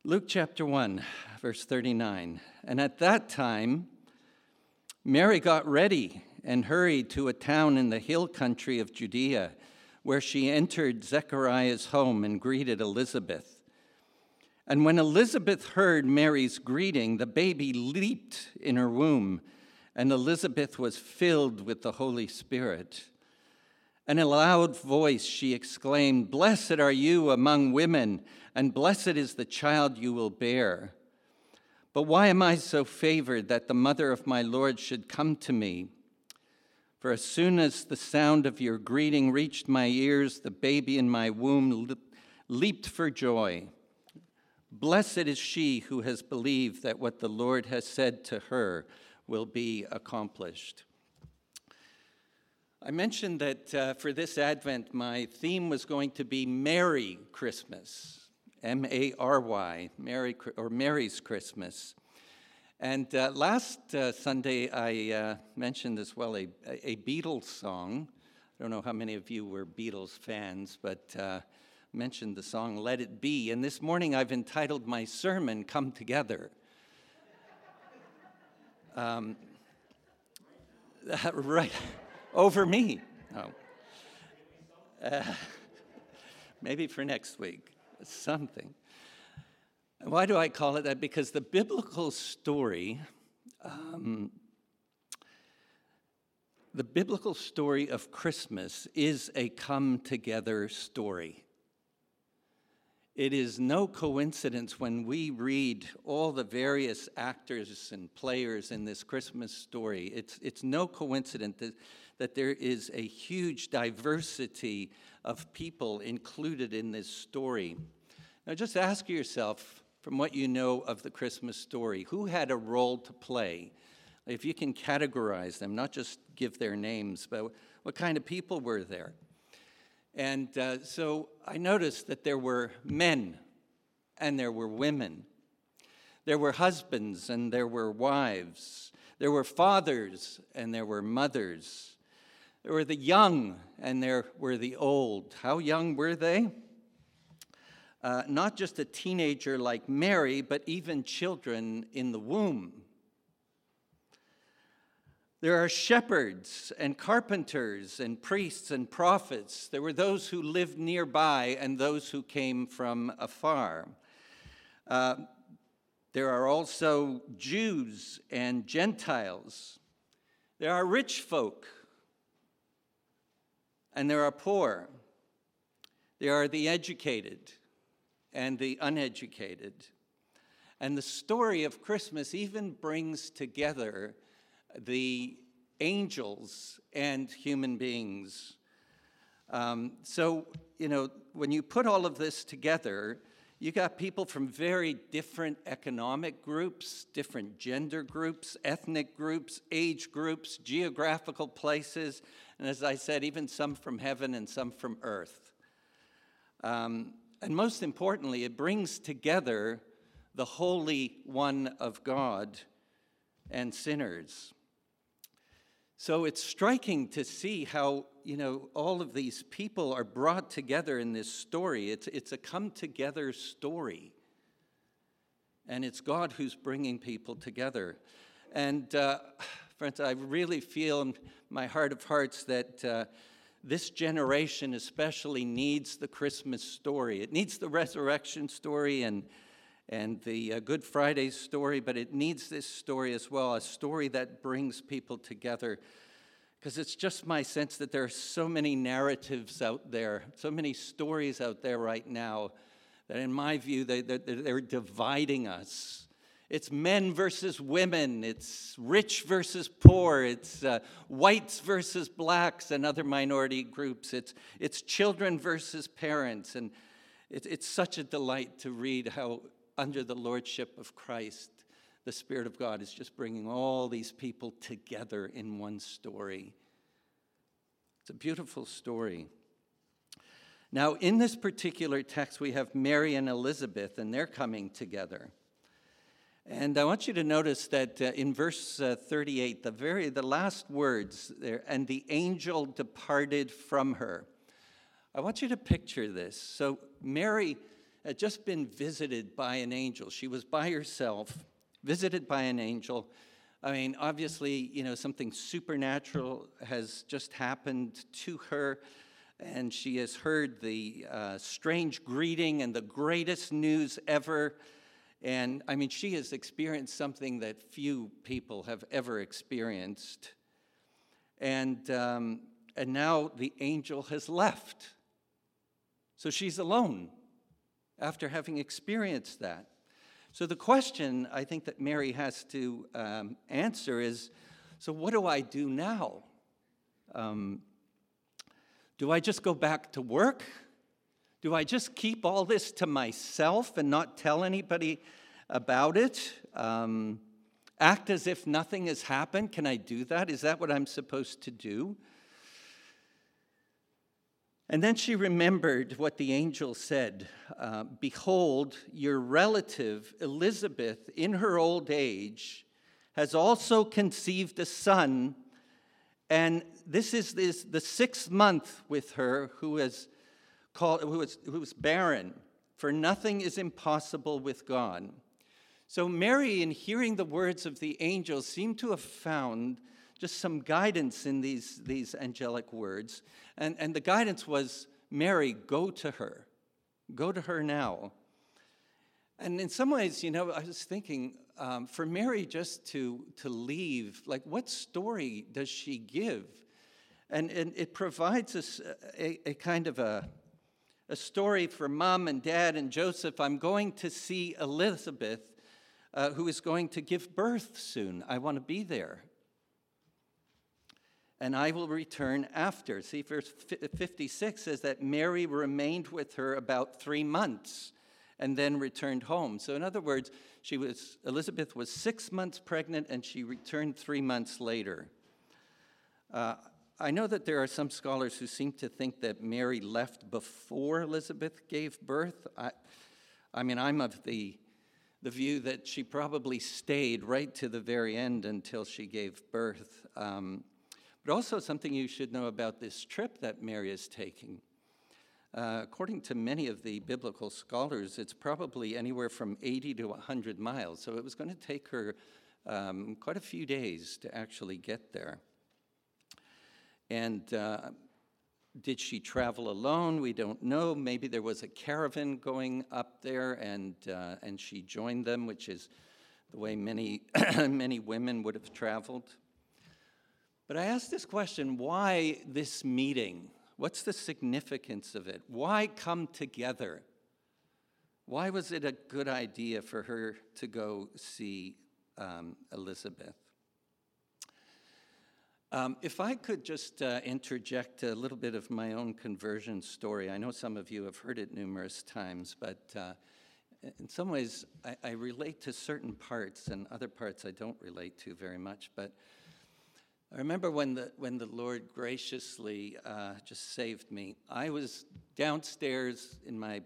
Luke chapter 1, verse 39. And at that time, Mary got ready and hurried to a town in the hill country of Judea, where she entered Zechariah's home and greeted Elizabeth. And when Elizabeth heard Mary's greeting, the baby leaped in her womb, and Elizabeth was filled with the Holy Spirit. In a loud voice she exclaimed, "Blessed are you among women, and blessed is the child you will bear. But why am I so favored that the mother of my Lord should come to me? For as soon as the sound of your greeting reached my ears, the baby in my womb leaped for joy. Blessed is she who has believed that what the Lord has said to her will be accomplished." I mentioned that for this Advent, my theme was going to be Merry Christmas, M-A-R-Y, Mary's Christmas. And last Sunday, I mentioned as well a Beatles song. I don't know how many of you were Beatles fans, but mentioned the song Let It Be. And this morning, I've entitled my sermon, Come Together. Right. Over me. Oh. Maybe for next week. Something. Why do I call it that? Because the biblical story, of Christmas is a come-together story. It is no coincidence when we read all the various actors and players in this Christmas story. It's no coincidence that there is a huge diversity of people included in this story. Now just ask yourself, from what you know of the Christmas story, who had a role to play? If you can categorize them, not just give their names, but what kind of people were there? And so I noticed that there were men and there were women. There were husbands and there were wives. There were fathers and there were mothers. There were the young and there were the old. How young were they? Not just a teenager like Mary, but even children in the womb. There are shepherds and carpenters and priests and prophets. There were those who lived nearby and those who came from afar. There are also Jews and Gentiles. There are rich folk and there are poor. There are the educated and the uneducated. And the story of Christmas even brings together the angels and human beings. So, when you put all of this together, you got people from very different economic groups, different gender groups, ethnic groups, age groups, geographical places, and as I said, even some from heaven and some from earth. And most importantly, it brings together the Holy One of God and sinners. So it's striking to see how, all of these people are brought together in this story. It's a come-together story. And it's God who's bringing people together. And, friends, I really feel in my heart of hearts that this generation especially needs the Christmas story. It needs the resurrection story and the Good Friday story, but it needs this story as well, a story that brings people together. Because it's just my sense that there are so many narratives out there, so many stories out there right now, that in my view, they're dividing us. It's men versus women, it's rich versus poor, it's whites versus blacks and other minority groups, it's children versus parents, and it's such a delight to read how under the lordship of Christ, the Spirit of God is just bringing all these people together in one story. It's a beautiful story. Now, in this particular text, we have Mary and Elizabeth, and they're coming together. And I want you to notice that in verse 38, the last words there, and the angel departed from her. I want you to picture this. So Mary had just been visited by an angel. She was by herself, visited by an angel. I mean, obviously, something supernatural has just happened to her, and she has heard the strange greeting and the greatest news ever. And I mean, she has experienced something that few people have ever experienced. And now the angel has left. So she's alone after having experienced that. So the question I think that Mary has to answer is, so what do I do now? Do I just go back to work? Do I just keep all this to myself and not tell anybody about it? Act as if nothing has happened? Can I do that? Is that what I'm supposed to do? And then she remembered what the angel said. Behold, your relative Elizabeth, in her old age, has also conceived a son, and this is the 6th month with her who was barren, for nothing is impossible with God. So Mary, in hearing the words of the angel, seemed to have found just some guidance in these angelic words. And the guidance was, Mary, go to her. Go to her now. And in some ways, I was thinking, for Mary just to leave, like what story does she give? And it provides us a kind of a story for Mom and Dad and Joseph. I'm going to see Elizabeth, who is going to give birth soon. I want to be there. And I will return after. See, verse 56 says that Mary remained with her about 3 months and then returned home. So in other words, Elizabeth was 6 months pregnant and she returned 3 months later. I know that there are some scholars who seem to think that Mary left before Elizabeth gave birth. I mean, I'm of the view that she probably stayed right to the very end until she gave birth. But also something you should know about this trip that Mary is taking. According to many of the biblical scholars, it's probably anywhere from 80 to 100 miles. So it was going to take her quite a few days to actually get there. And did she travel alone? We don't know. Maybe there was a caravan going up there, and she joined them, which is the way many many women would have traveled. But I asked this question, why this meeting? What's the significance of it? Why come together? Why was it a good idea for her to go see Elizabeth? If I could just interject a little bit of my own conversion story. I know some of you have heard it numerous times, but in some ways I relate to certain parts, and other parts I don't relate to very much. But I remember when the Lord graciously just saved me. I was downstairs in my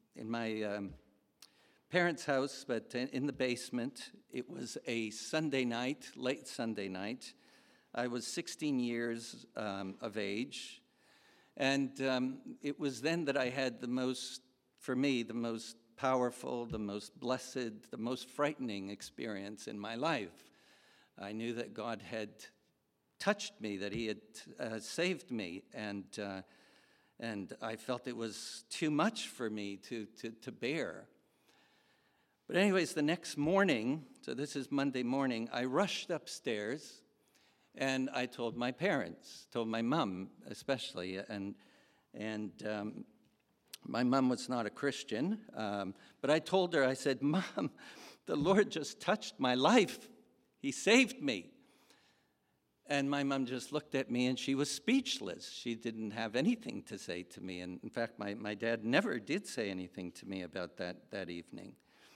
parents' house, but in the basement. It was a Sunday night, late Sunday night. I was 16 years of age, and it was then that I had the most powerful, the most blessed, the most frightening experience in my life. I knew that God had touched me, that he had saved me, and I felt it was too much for me to bear. But anyways, the next morning, so this is Monday morning, I rushed upstairs, and I told my parents, told my mom especially, and my mom was not a Christian, but I told her, I said, Mom, the Lord just touched my life. He saved me. And my mom just looked at me, and she was speechless. She didn't have anything to say to me. And in fact, my dad never did say anything to me about that evening.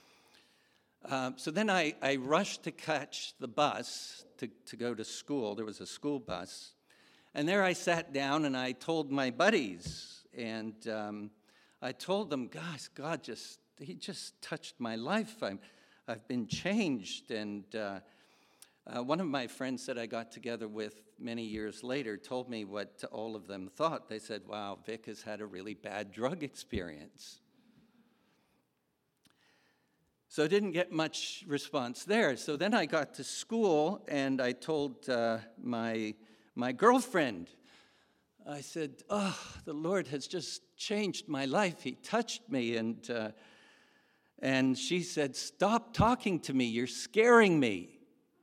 So then I rushed to catch the bus to go to school. There was a school bus. And there I sat down, and I told my buddies. And I told them, gosh, he just touched my life. I've been changed. And one of my friends that I got together with many years later told me what all of them thought. They said, wow, Vic has had a really bad drug experience. So I didn't get much response there. So then I got to school, and I told my girlfriend, I said, "Oh, the Lord has just changed my life. He touched me." And she said, "Stop talking to me. You're scaring me."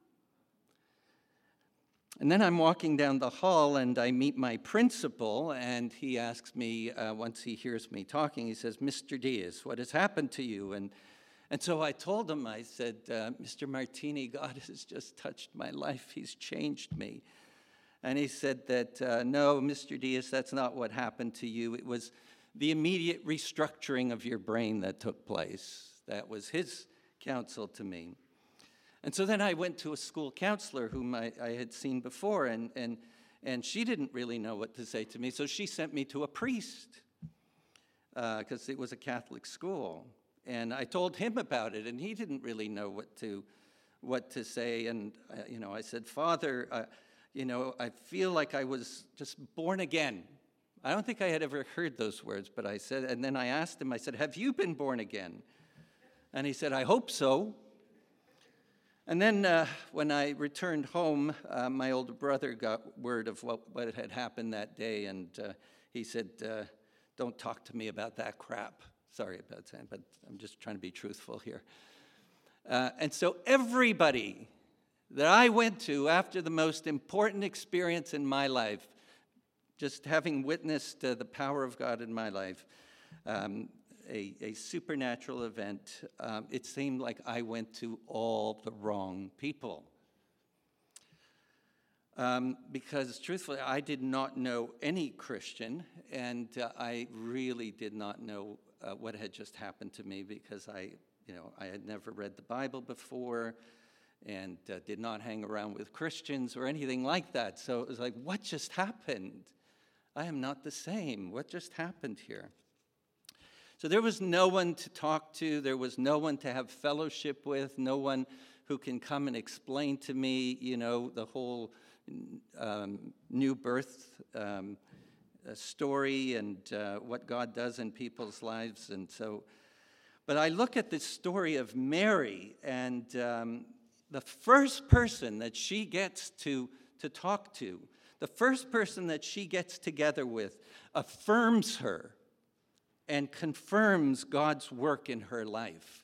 And then I'm walking down the hall, and I meet my principal, and he asks me, once he hears me talking, he says, "Mr. Diaz, what has happened to you?" And so I told him, I said, "Mr. Martini, God has just touched my life. He's changed me." And he said that, "No, Mr. Diaz, that's not what happened to you. It was the immediate restructuring of your brain that took place." That was his counsel to me. And so then I went to a school counselor whom I had seen before, and she didn't really know what to say to me, so she sent me to a priest, because it was a Catholic school. And I told him about it, and he didn't really know what to say. And I said, "Father, I feel like I was just born again." I don't think I had ever heard those words, but I said, and then I asked him, I said, "Have you been born again?" And he said, "I hope so." And then when I returned home, my older brother got word of what had happened that day, and he said, "Don't talk to me about that crap." Sorry about that, but I'm just trying to be truthful here. And so everybody that I went to after the most important experience in my life, just having witnessed the power of God in my life, a supernatural event, it seemed like I went to all the wrong people. Because truthfully, I did not know any Christian, and I really did not know what had just happened to me, because I had never read the Bible before, and did not hang around with Christians or anything like that. So it was like, what just happened? I am not the same. What just happened here? So there was no one to talk to. There was no one to have fellowship with, no one who can come and explain to me, the whole new birth story and what God does in people's lives. And so, but I look at this story of Mary, and the first person that she gets to talk to, the first person that she gets together with, affirms her and confirms God's work in her life.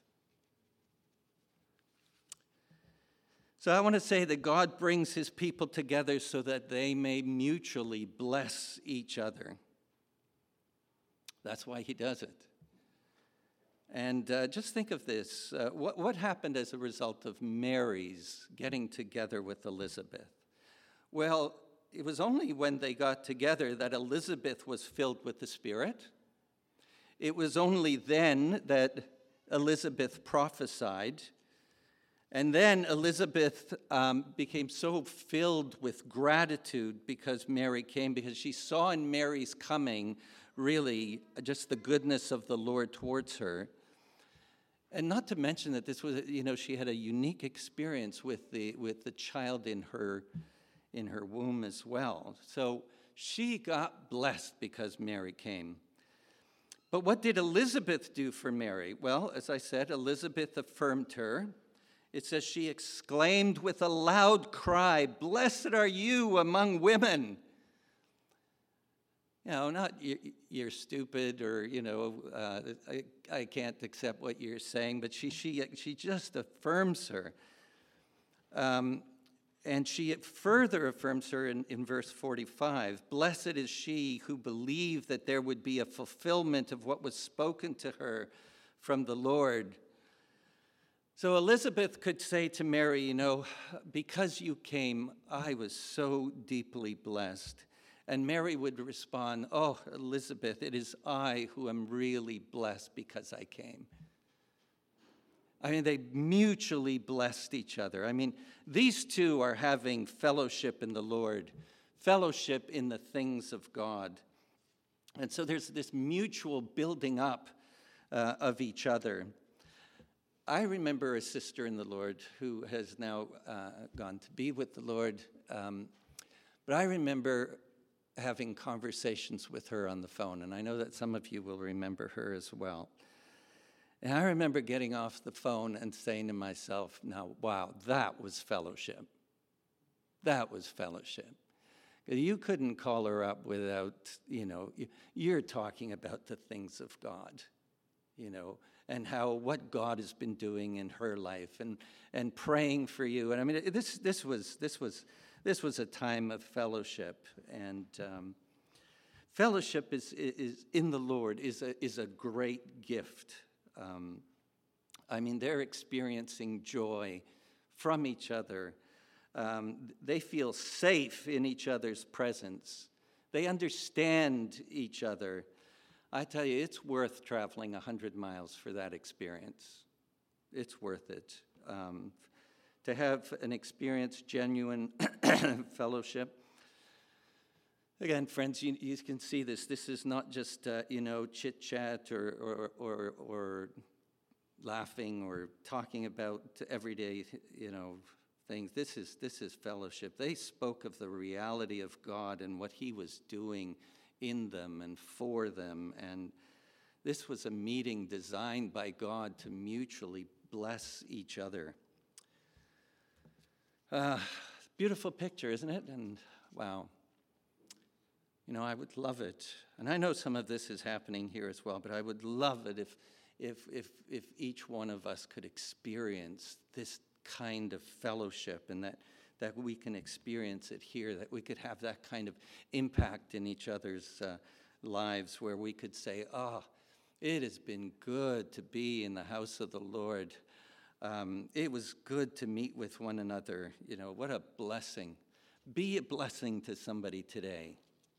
So I want to say that God brings his people together so that they may mutually bless each other. That's why he does it. And just think of this. What happened as a result of Mary's getting together with Elizabeth? Well, it was only when they got together that Elizabeth was filled with the Spirit. It was only then that Elizabeth prophesied. And then Elizabeth became so filled with gratitude because Mary came, because she saw in Mary's coming really just the goodness of the Lord towards her. And not to mention that this was, she had a unique experience with the child in her womb as well. So she got blessed because Mary came. But what did Elizabeth do for Mary? Well, as I said, Elizabeth affirmed her. It says she exclaimed with a loud cry, "Blessed are you among women." Not you're stupid, or I can't accept what you're saying, but she just affirms her. And she further affirms her in verse 45. "Blessed is she who believed that there would be a fulfillment of what was spoken to her from the Lord." So Elizabeth could say to Mary, "Because you came, I was so deeply blessed." And Mary would respond, "Oh, Elizabeth, it is I who am really blessed because I came." They mutually blessed each other. These two are having fellowship in the Lord, fellowship in the things of God. And so there's this mutual building up of each other. I remember a sister in the Lord who has now gone to be with the Lord, but I remember having conversations with her on the phone, and I know that some of you will remember her as well. And I remember getting off the phone and saying to myself, now, wow, that was fellowship. That was fellowship. You couldn't call her up without, you're talking about the things of God, and what God has been doing in her life, and praying for you. And I mean, this was a time of fellowship, and fellowship is in the Lord is a great gift. I mean, they're experiencing joy from each other. They feel safe in each other's presence. They understand each other. I tell you, it's worth traveling 100 miles for that experience. It's worth it. To have an experience, genuine fellowship. Again, friends, you can see this. This is not just, chit-chat or laughing or talking about everyday, things. This is fellowship. They spoke of the reality of God and what he was doing in them and for them. And this was a meeting designed by God to mutually bless each other. Beautiful picture, isn't it? And wow. I would love it. And I know some of this is happening here as well, but I would love it if each one of us could experience this kind of fellowship, and that we can experience it here, that we could have that kind of impact in each other's lives, where we could say, it has been good to be in the house of the Lord. It was good to meet with one another. What a blessing. Be a blessing to somebody today.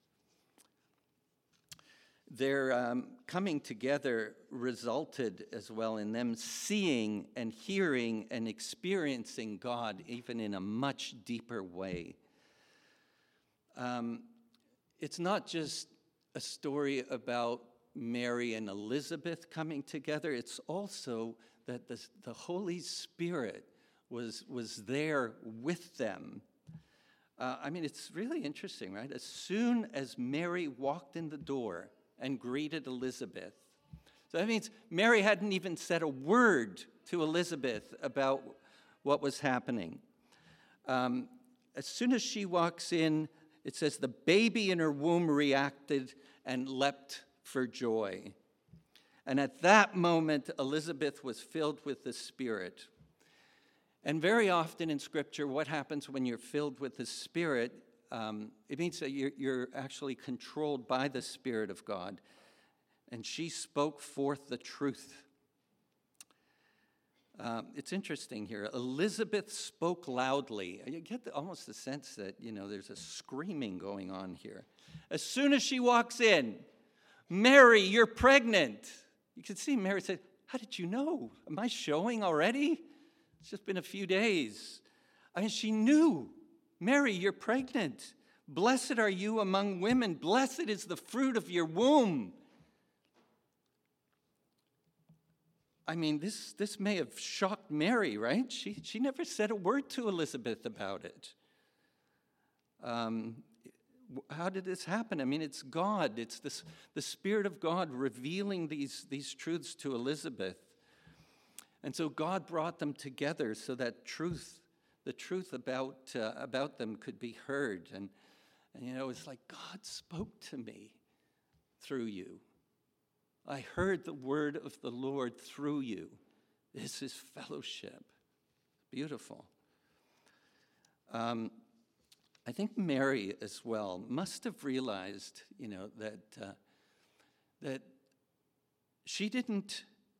Their coming together resulted as well in them seeing and hearing and experiencing God even in a much deeper way. It's not just a story about Mary and Elizabeth coming together. It's also that the Holy Spirit was there with them. It's really interesting, right? As soon as Mary walked in the door and greeted Elizabeth. So that means Mary hadn't even said a word to Elizabeth about what was happening. As soon as she walks in, it says the baby in her womb reacted and leapt for joy. And at that moment, Elizabeth was filled with the Spirit. And very often in Scripture, what happens when you're filled with the Spirit, it means that you're actually controlled by the Spirit of God. And she spoke forth the truth. It's interesting here. Elizabeth spoke loudly. You get almost the sense that, there's a screaming going on here. As soon as she walks in, Mary, you're pregnant. You can see Mary said, how did you know? Am I showing already? It's just been a few days. She knew. Mary, you're pregnant. Blessed are you among women. Blessed is the fruit of your womb. This may have shocked Mary, right? She never said a word to Elizabeth about it. How did this happen? It's God. It's the Spirit of God revealing these truths to Elizabeth. And so God brought them together so that the truth about them could be heard. And it's like, God spoke to me through you. I heard the word of the Lord through you. This is fellowship. Beautiful. I think Mary as well must have realized, that she didn't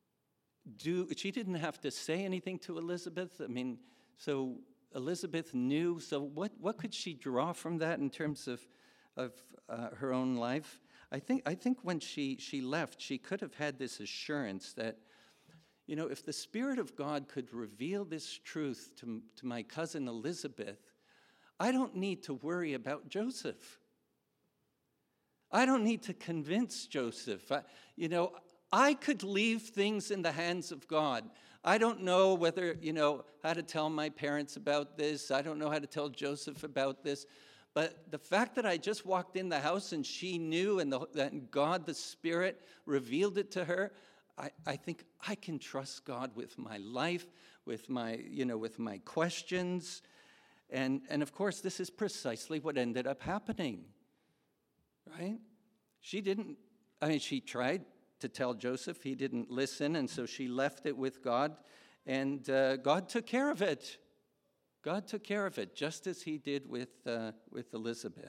have to say anything to Elizabeth. So Elizabeth knew. So what could she draw from that in terms of her own life? I think when she left, she could have had this assurance that, if the Spirit of God could reveal this truth to my cousin Elizabeth, I don't need to worry about Joseph. I don't need to convince Joseph. I could leave things in the hands of God. I don't know whether, how to tell my parents about this. I don't know how to tell Joseph about this. But the fact that I just walked in the house and she knew, and God, the Spirit, revealed it to her, I think I can trust God with my life, with my questions. And of course, this is precisely what ended up happening, right? She tried to tell Joseph. He didn't listen, and so she left it with God, and God took care of it. God took care of it, just as he did with Elizabeth.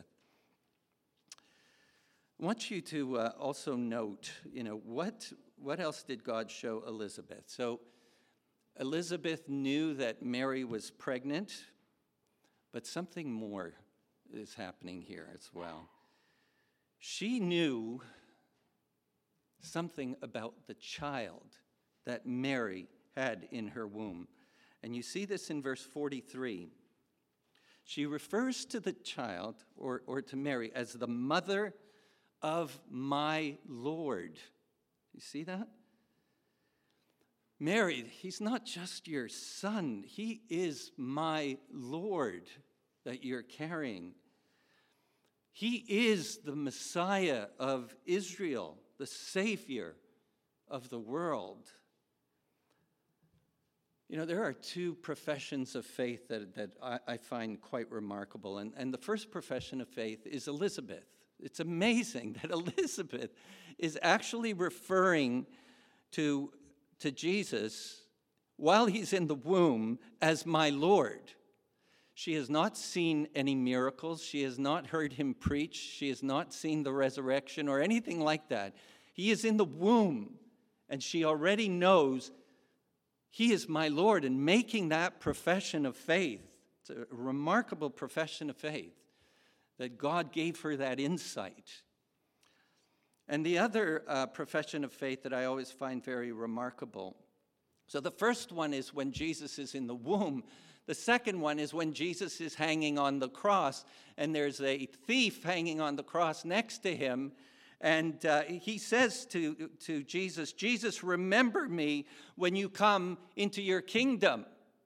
I want you to also note, what else did God show Elizabeth? So Elizabeth knew that Mary was pregnant, but something more is happening here as well. She knew something about the child that Mary had in her womb. And you see this in verse 43. She refers to the child, or to Mary, as the mother of my Lord. You see that? Mary, he's not just your son. He is my Lord that you're carrying. He is the Messiah of Israel, the Savior of the world. There are two professions of faith that I find quite remarkable. And the first profession of faith is Elizabeth. It's amazing that Elizabeth is actually referring to Jesus while he's in the womb as my Lord. She has not seen any miracles. She has not heard him preach. She has not seen the resurrection or anything like that. He is in the womb, and she already knows he is my Lord. And making that profession of faith, it's a remarkable profession of faith, that God gave her that insight. And the other profession of faith that I always find very remarkable. So the first one is when Jesus is in the womb. The second one is when Jesus is hanging on the cross, and there's a thief hanging on the cross next to him. And he says to Jesus, Jesus, remember me when you come into your kingdom.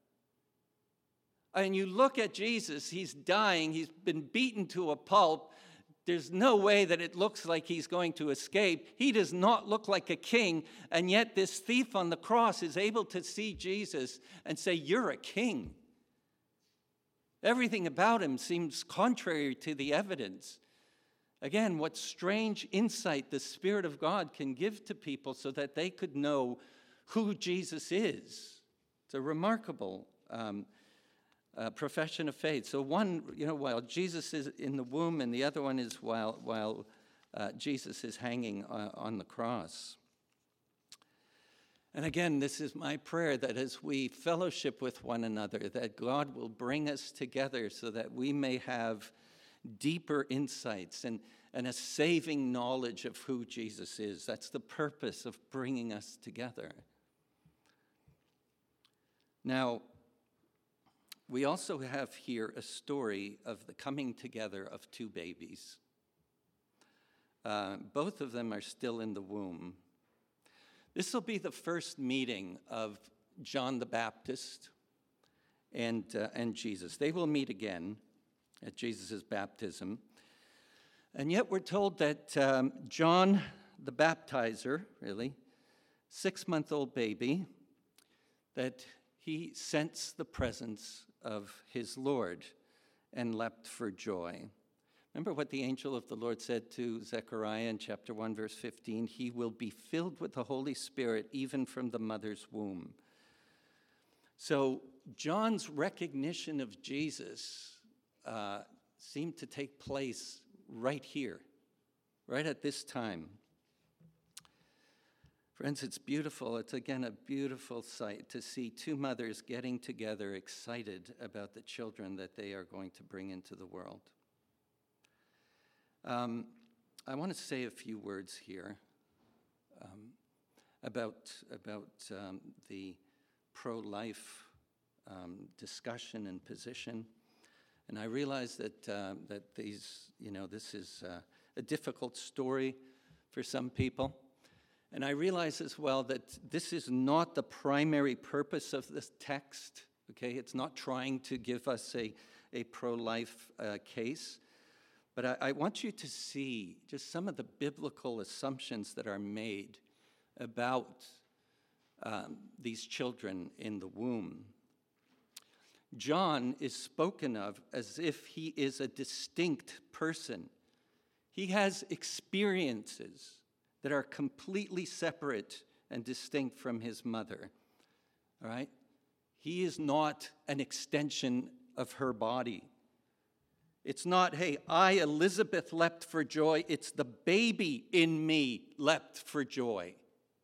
And you look at Jesus, he's dying, he's been beaten to a pulp. There's no way that it looks like he's going to escape. He does not look like a king, and yet this thief on the cross is able to see Jesus and say, you're a king. Everything about him seems contrary to the evidence. Again, what strange insight the Spirit of God can give to people so that they could know who Jesus is. It's a remarkable profession of faith. So one, while Jesus is in the womb, and the other one is while Jesus is hanging on the cross. And again, this is my prayer, that as we fellowship with one another, that God will bring us together so that we may have deeper insights and a saving knowledge of who Jesus is. That's the purpose of bringing us together. Now, we also have here a story of the coming together of two babies. Both of them are still in the womb. This will be the first meeting of John the Baptist and Jesus. They will meet again at Jesus' baptism. And yet we're told that John the Baptizer, 6-month-old baby, that he sensed the presence of his Lord and leapt for joy. Remember what the angel of the Lord said to Zechariah in chapter 1, verse 15? He will be filled with the Holy Spirit even from the mother's womb. So John's recognition of Jesus seemed to take place right here, right at this time. Friends, it's beautiful. It's, again, a beautiful sight to see two mothers getting together, excited about the children that they are going to bring into the world. I want to say a few words here about the pro-life discussion and position. And I realize that this is a difficult story for some people. And I realize as well that this is not the primary purpose of this text, okay? It's not trying to give us a pro-life case. But I want you to see just some of the biblical assumptions that are made about these children in the womb. John is spoken of as if he is a distinct person. He has experiences that are completely separate and distinct from his mother. All right? He is not an extension of her body. It's not, hey, I, Elizabeth, leapt for joy. It's the baby in me leapt for joy.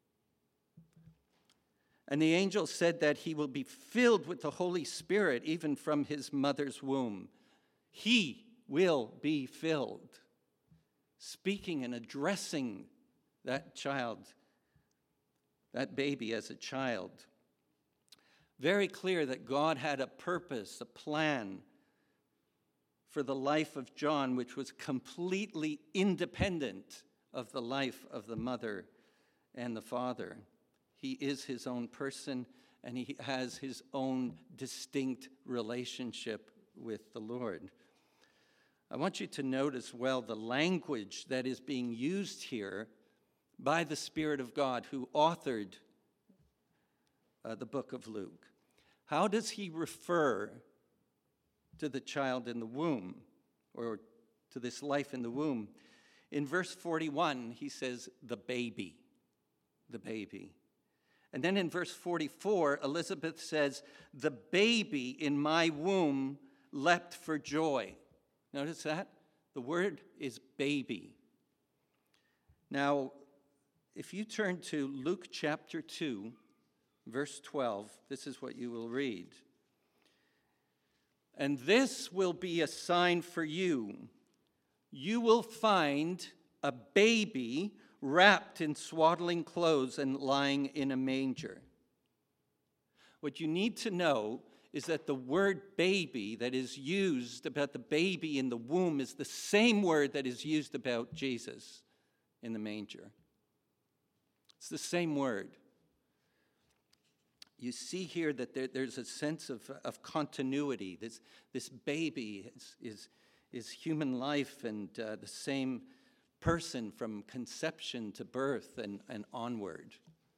And the angel said that he will be filled with the Holy Spirit even from his mother's womb. He will be filled. Speaking and addressing that child, that baby as a child. Very clear that God had a purpose, a plan for the life of John, which was completely independent of the life of the mother and the father. He is his own person, and he has his own distinct relationship with the Lord. I want you to note as well the language that is being used here by the Spirit of God who authored the book of Luke. How does he refer to the child in the womb, or to this life in the womb? In verse 41, he says, the baby. And then in verse 44, Elizabeth says, the baby in my womb leapt for joy. Notice that? The word is baby. Now, if you turn to Luke chapter 2, verse 12, this is what you will read. And this will be a sign for you. You will find a baby wrapped in swaddling clothes and lying in a manger. What you need to know is that the word baby that is used about the baby in the womb is the same word that is used about Jesus in the manger. It's the same word. You see here that there's a sense of continuity. This baby is human life and the same person from conception to birth and onward.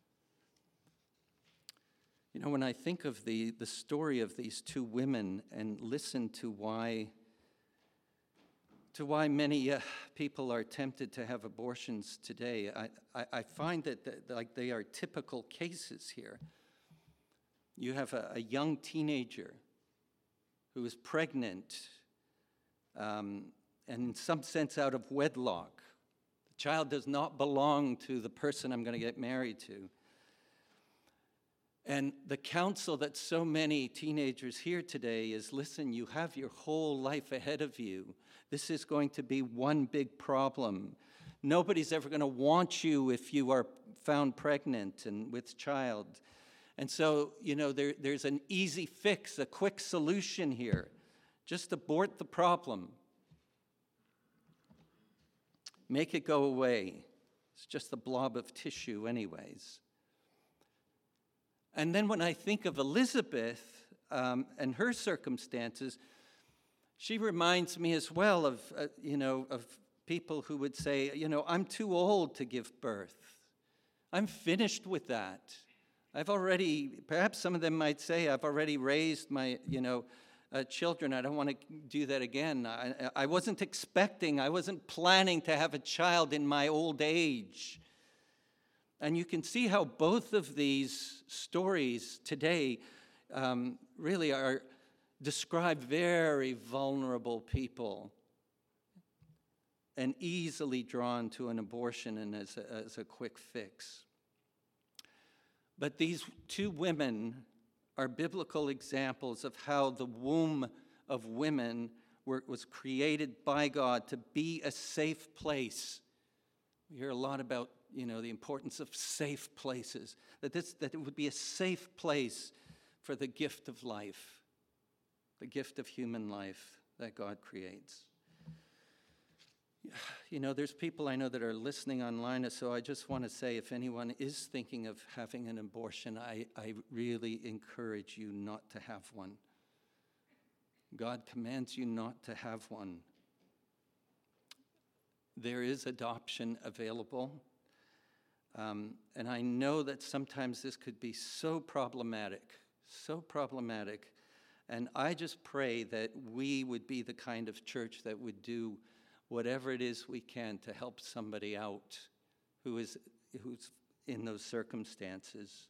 You know, when I think of the story of these two women and listen to why many people are tempted to have abortions today, I find that like they are typical cases here. You have a young teenager who is pregnant and in some sense out of wedlock. The child does not belong to the person I'm going to get married to. And the counsel that so many teenagers hear today is, listen, you have your whole life ahead of you. This is going to be one big problem. Nobody's ever going to want you if you are found pregnant and with child. And so, you know, there's an easy fix, a quick solution here. Just abort the problem. Make it go away. It's just a blob of tissue anyways. And then when I think of Elizabeth and her circumstances, she reminds me as well of, of people who would say, I'm too old to give birth. I'm finished with that. Perhaps some of them might say, I've already raised my, children. I don't want to do that again. I wasn't planning to have a child in my old age. And you can see how both of these stories today really describe very vulnerable people and easily drawn to an abortion and as a quick fix. But these two women are biblical examples of how the womb of women was created by God to be a safe place. We hear a lot about the importance of safe places, that it would be a safe place for the gift of life, the gift of human life that God creates. There's people I know that are listening online, so I just want to say, if anyone is thinking of having an abortion, I really encourage you not to have one. God commands you not to have one. There is adoption available. And I know that sometimes this could be so problematic. And I just pray that we would be the kind of church that would do whatever it is we can to help somebody out who's in those circumstances.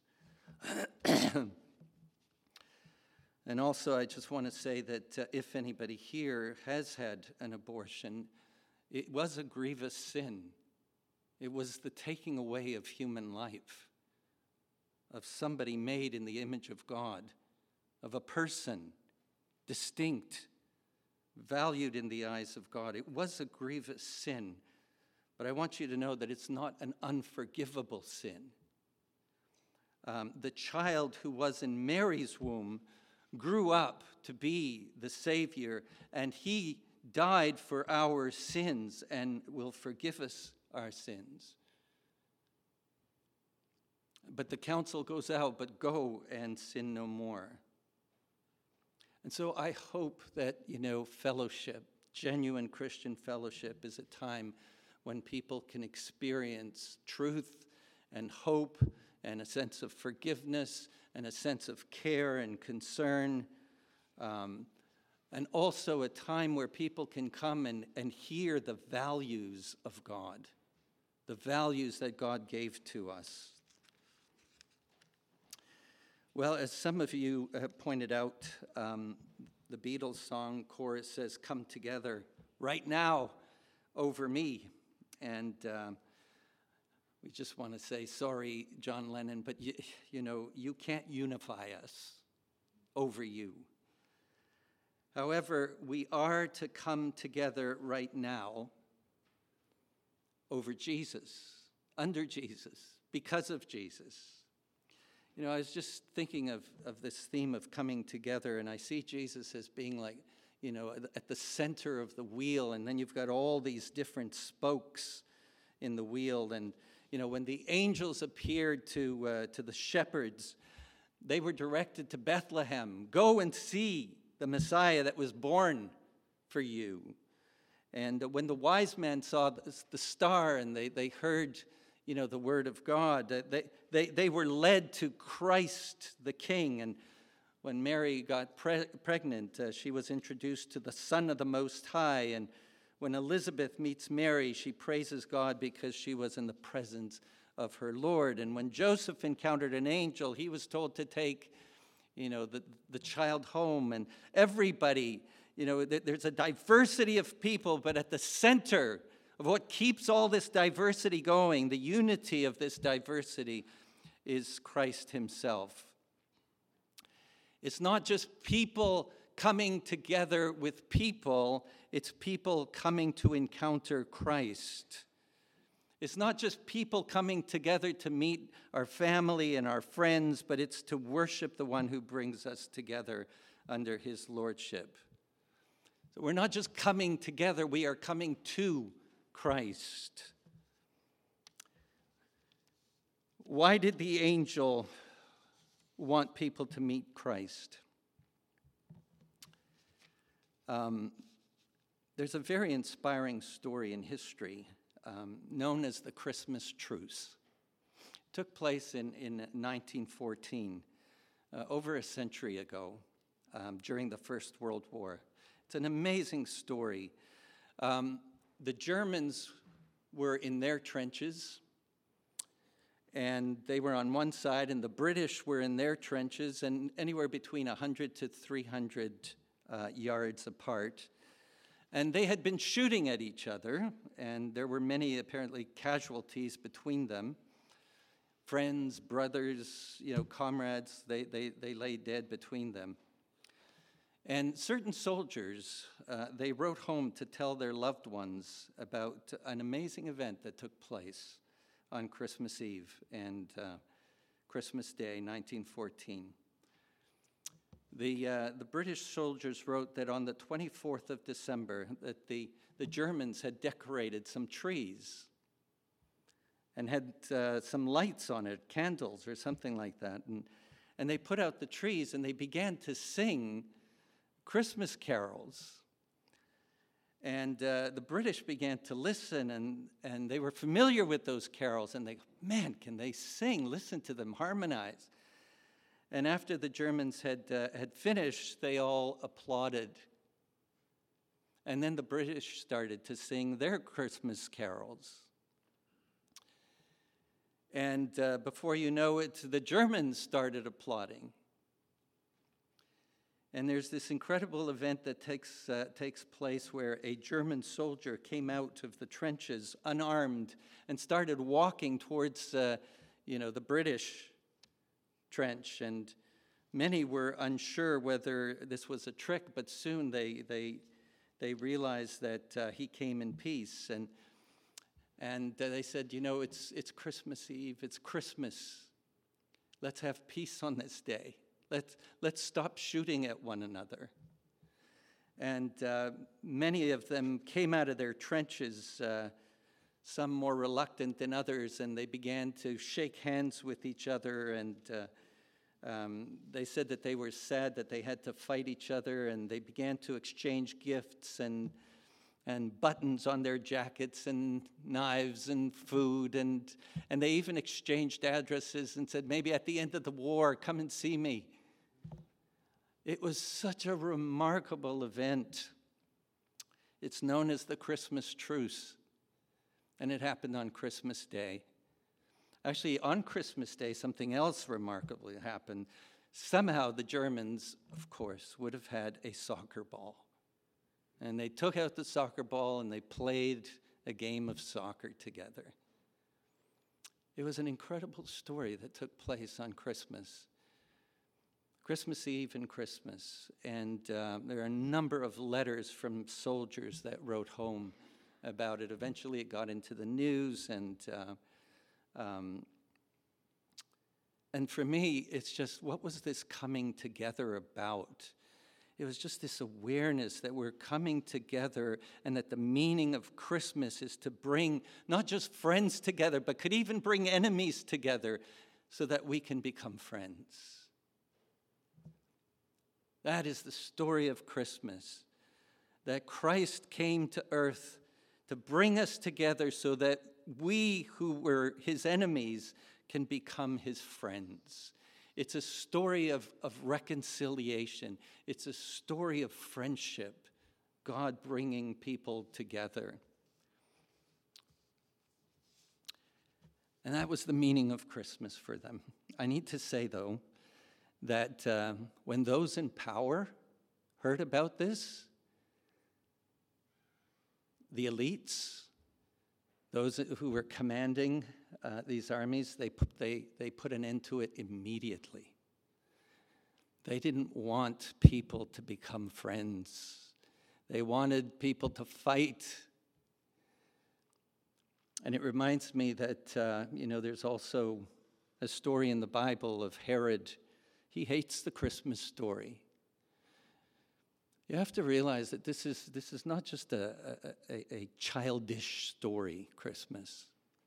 And also, I just want to say that if anybody here has had an abortion, it was a grievous sin. It was the taking away of human life, of somebody made in the image of God, of a person, distinct, valued in the eyes of God. It was a grievous sin, but I want you to know that it's not an unforgivable sin. The child who was in Mary's womb grew up to be the Savior, and he died for our sins and will forgive us our sins. But the counsel goes out, but go and sin no more. And so I hope that, fellowship, genuine Christian fellowship, is a time when people can experience truth and hope and a sense of forgiveness and a sense of care and concern, and also a time where people can come and hear the values of God, the values that God gave to us. Well, as some of you have pointed out, the Beatles song chorus says, "Come together right now over me." And we just want to say, sorry, John Lennon, but you can't unify us over you. However, we are to come together right now over Jesus, under Jesus, because of Jesus. I was just thinking of this theme of coming together, and I see Jesus as being like, at the center of the wheel, and then you've got all these different spokes in the wheel. And, when the angels appeared to the shepherds, they were directed to Bethlehem. Go and see the Messiah that was born for you. And when the wise men saw the star and they heard, the word of God, they were led to Christ the King. And when Mary got pregnant, she was introduced to the Son of the Most High. And when Elizabeth meets Mary, she praises God because she was in the presence of her Lord. And when Joseph encountered an angel, he was told to take, the child home. And everybody, there's a diversity of people, but at the center of what keeps all this diversity going, the unity of this diversity, is Christ himself. It's not just people coming together with people, it's people coming to encounter Christ. It's not just people coming together to meet our family and our friends, but it's to worship the one who brings us together under his lordship. So we're not just coming together, we are coming to Christ. Why did the angel want people to meet Christ? There's a very inspiring story in history known as the Christmas Truce. It took place in 1914, over a century ago, during the First World War. It's an amazing story. The Germans were in their trenches, and they were on one side, and the British were in their trenches, and anywhere between 100 to 300 yards apart. And they had been shooting at each other, and there were many, apparently, casualties between them. Friends, brothers, comrades, they lay dead between them. And certain soldiers, they wrote home to tell their loved ones about an amazing event that took place on Christmas Eve and Christmas Day, 1914. The British soldiers wrote that on the 24th of December, that the Germans had decorated some trees and had some lights on it, candles or something like that. And they put out the trees and they began to sing Christmas carols. And the British began to listen, and they were familiar with those carols, and they go, man, can they sing? Listen to them harmonize. And after the Germans had finished, they all applauded. And then the British started to sing their Christmas carols. And before you know it, the Germans started applauding. And there's this incredible event that takes place where a German soldier came out of the trenches unarmed and started walking towards the British trench. And many were unsure whether this was a trick, but soon they realized that he came in peace. And they said, it's Christmas Eve, it's Christmas. Let's have peace on this day. Let's stop shooting at one another. And many of them came out of their trenches, some more reluctant than others, and they began to shake hands with each other. And they said that they were sad that they had to fight each other, and they began to exchange gifts and buttons on their jackets and knives and food, and they even exchanged addresses and said, maybe at the end of the war, come and see me. It was such a remarkable event. It's known as the Christmas Truce, and it happened on Christmas Day. Actually, on Christmas Day, something else remarkably happened. Somehow the Germans, of course, would have had a soccer ball. And they took out the soccer ball and they played a game of soccer together. It was an incredible story that took place on Christmas Eve and Christmas. And there are a number of letters from soldiers that wrote home about it. Eventually it got into the news, and for me, it's just, what was this coming together about? It was just this awareness that we're coming together, and that the meaning of Christmas is to bring not just friends together, but could even bring enemies together so that we can become friends. That is the story of Christmas, that Christ came to earth to bring us together so that we who were his enemies can become his friends. It's a story of reconciliation. It's a story of friendship, God bringing people together. And that was the meaning of Christmas for them. I need to say, though, that when those in power heard about this, the elites, those who were commanding these armies, they put an end to it immediately. They didn't want people to become friends. They wanted people to fight. And it reminds me that, there's also a story in the Bible of Herod. He hates the Christmas story. You have to realize that this is not just a childish story, Christmas.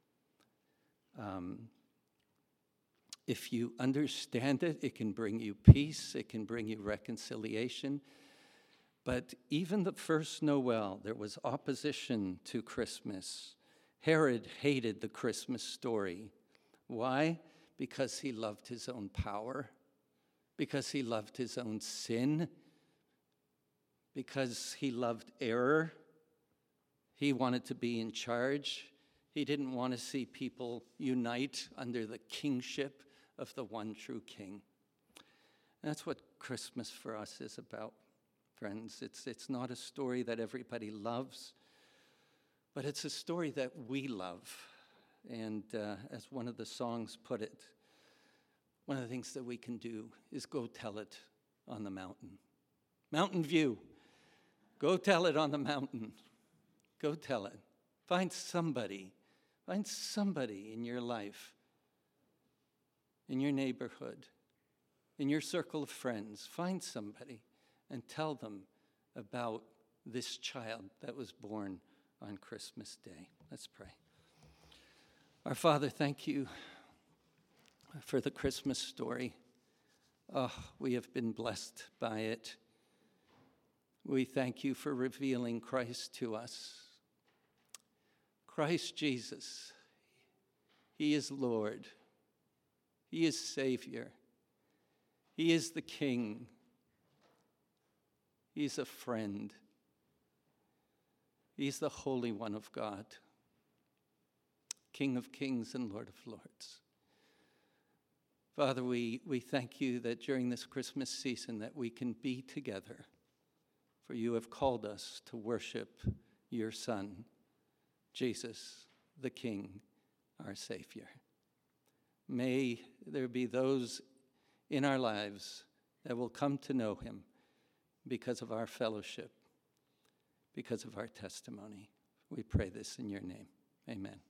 If you understand it, it can bring you peace, it can bring you reconciliation. But even the first Noel, there was opposition to Christmas. Herod hated the Christmas story. Why? Because he loved his own power, because he loved his own sin, because he loved error. He wanted to be in charge. He didn't want to see people unite under the kingship of the one true king. And that's what Christmas for us is about, friends. It's not a story that everybody loves, but it's a story that we love. And as one of the songs put it, one of the things that we can do is go tell it on the mountain. Mountain View. Go tell it on the mountain. Go tell it. Find somebody in your life, in your neighborhood, in your circle of friends. Find somebody and tell them about this child that was born on Christmas Day. Let's pray. Our Father, thank you for the Christmas story. Oh, we have been blessed by it. We thank you for revealing Christ to us. Christ Jesus, he is Lord. He is Savior. He is the King. He's a friend. He's the Holy One of God, King of kings and Lord of lords. Father, we thank you that during this Christmas season that we can be together, for you have called us to worship your Son, Jesus, the King, our Savior. May there be those in our lives that will come to know him because of our fellowship, because of our testimony. We pray this in your name. Amen.